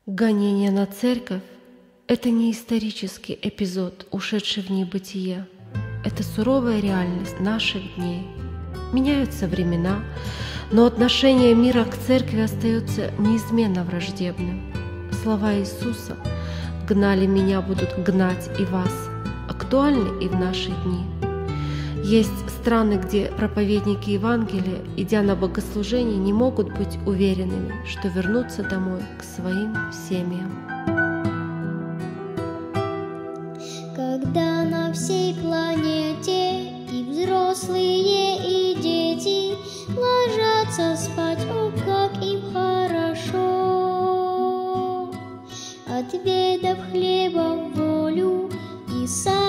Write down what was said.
Гонение на церковь – это не исторический эпизод, ушедший в небытие. Это суровая реальность наших дней. Меняются времена, но отношение мира к церкви остается неизменно враждебным. Слова Иисуса «Гнали меня, будут гнать и вас» актуальны и в наши дни. Есть страны, где проповедники Евангелия, идя на богослужение, не могут быть уверенными, что вернутся домой к своим семьям. Когда на всей планете и взрослые, и дети ложатся спать, о, как им хорошо, отведав хлеба в волю и сам